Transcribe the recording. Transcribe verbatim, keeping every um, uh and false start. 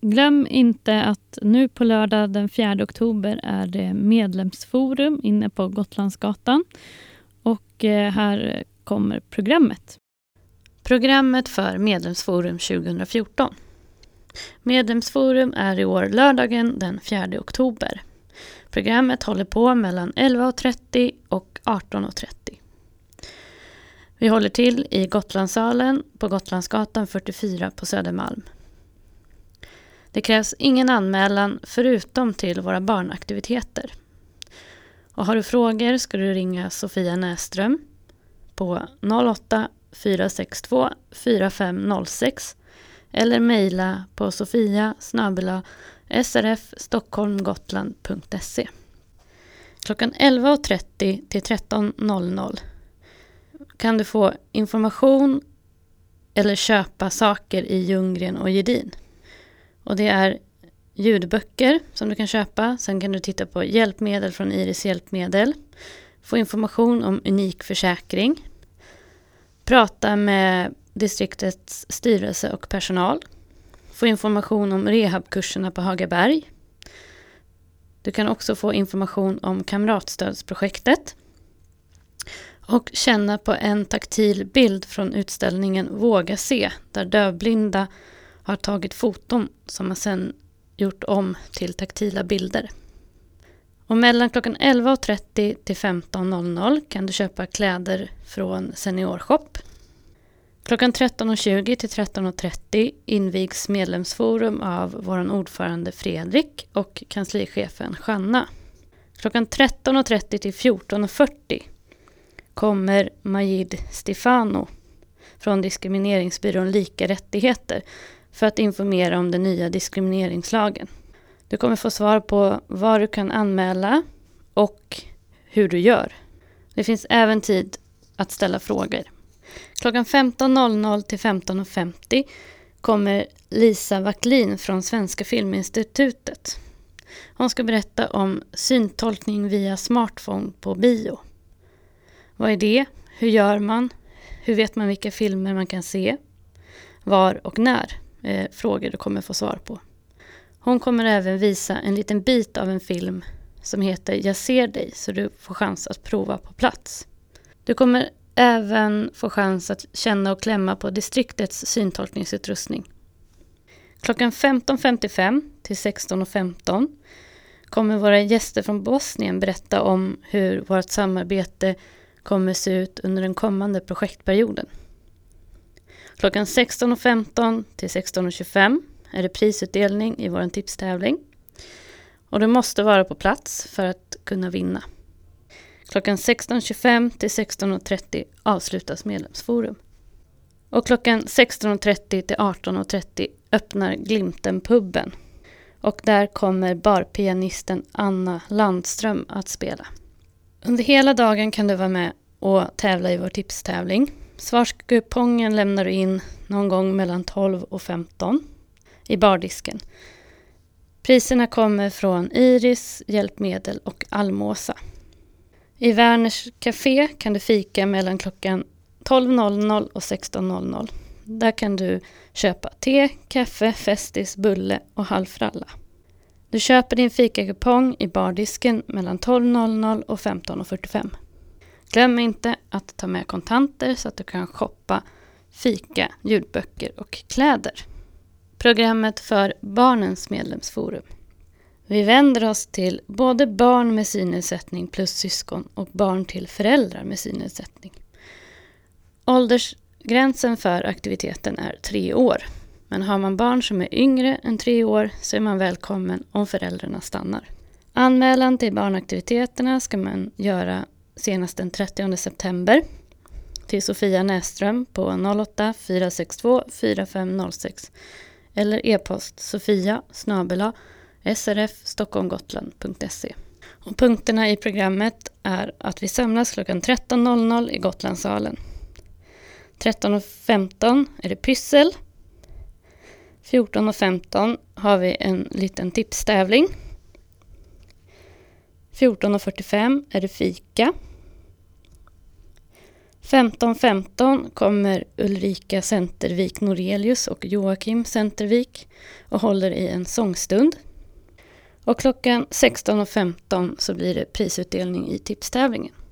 Glöm inte att nu på lördag den fjärde oktober är det medlemsforum inne på Gotlandsgatan. Och här kommer programmet. Programmet för medlemsforum tjugohundrafjorton. Medlemsforum är i år lördagen den fjärde oktober. Programmet håller på mellan elva och trettio och arton och trettio. Vi håller till i Gotlandssalen på Gotlandsgatan fyrtiofyra på Södermalm. Det krävs ingen anmälan förutom till våra barnaktiviteter. Och har du frågor ska du ringa Sofia Näström på noll åtta fyra sex två fyra fem noll sex eller mejla på sofia snabel-a s r f stockholm gotland punkt se. Klockan elva och trettio till tretton noll noll kan du få information eller köpa saker i Ljunggren och Gedin. Och det är ljudböcker som du kan köpa. Sen kan du titta på hjälpmedel från Iris hjälpmedel. Få information om unik försäkring. Prata med distriktets styrelse och personal. Få information om rehabkurserna på Hagaberg. Du kan också få information om kamratstödsprojektet. Och känna på en taktil bild från utställningen Våga se, där dövblinda har tagit foton som har sedan gjort om till taktila bilder. Och mellan klockan elva och trettio till femton noll noll kan du köpa kläder från Seniorshop. Klockan tretton och tjugo till tretton och trettio invigs medlemsforum av vår ordförande Fredrik och kanslichefen Janna. Klockan tretton och trettio till fjorton och fyrtio kommer Majid Stefano från diskrimineringsbyrån Lika rättigheter för att informera om den nya diskrimineringslagen. Du kommer få svar på vad du kan anmäla och hur du gör. Det finns även tid att ställa frågor. Klockan femton noll noll till femton och femtio kommer Lisa Wacklin från Svenska Filminstitutet. Hon ska berätta om syntolkning via smartphone på bio. Vad är det? Hur gör man? Hur vet man vilka filmer man kan se? Var och när? Eh, frågor du kommer få svar på. Hon kommer även visa en liten bit av en film som heter Jag ser dig, så du får chans att prova på plats. Du kommer även få chans att känna och klämma på distriktets syntolkningsutrustning. Klockan femton femtiofem till sexton och femton kommer våra gäster från Bosnien berätta om hur vårt samarbete kommer se ut under den kommande projektperioden. Klockan sexton och femton till sexton och tjugofem är det prisutdelning i vår tipstävling. Och du måste vara på plats för att kunna vinna. Klockan sexton tjugofem till sexton och trettio avslutas medlemsforum. Och klockan sexton och trettio till arton och trettio öppnar Glimten-puben. Och där kommer barpianisten Anna Landström att spela. Under hela dagen kan du vara med och tävla i vår tipstävling. Svarskupongen lämnar du in någon gång mellan tolv och femton i bardisken. Priserna kommer från Iris, Hjälpmedel och Almosa. I Werners Café kan du fika mellan klockan tolv noll noll och sexton noll noll. Där kan du köpa te, kaffe, festis, bulle och halvfralla. Du köper din fikakupong i bardisken mellan tolv noll noll och femton fyrtiofem. Glöm inte att ta med kontanter så att du kan shoppa fika, ljudböcker och kläder. Programmet för barnens medlemsforum. Vi vänder oss till både barn med synnedsättning plus syskon och barn till föräldrar med synnedsättning. Åldersgränsen för aktiviteten är tre år. Men har man barn som är yngre än tre år så är man välkommen om föräldrarna stannar. Anmälan till barnaktiviteterna ska man göra senast den trettionde september till Sofia Näström på noll åtta fyra sex två fyra fem noll sex eller e-post sofia snabel-a s r f stockholm gotland punkt se. Och punkterna i programmet är att vi samlas klockan tretton noll noll i Gotlandssalen. tretton och femton är det pyssel. fjorton och femton har vi en liten tipstävling. fjorton och fyrtiofem är det fika. femton femton kommer Ulrika Centervik Norelius och Joakim Centervik och håller i en sångstund. Och klockan sexton femton så blir det prisutdelning i tipstävlingen.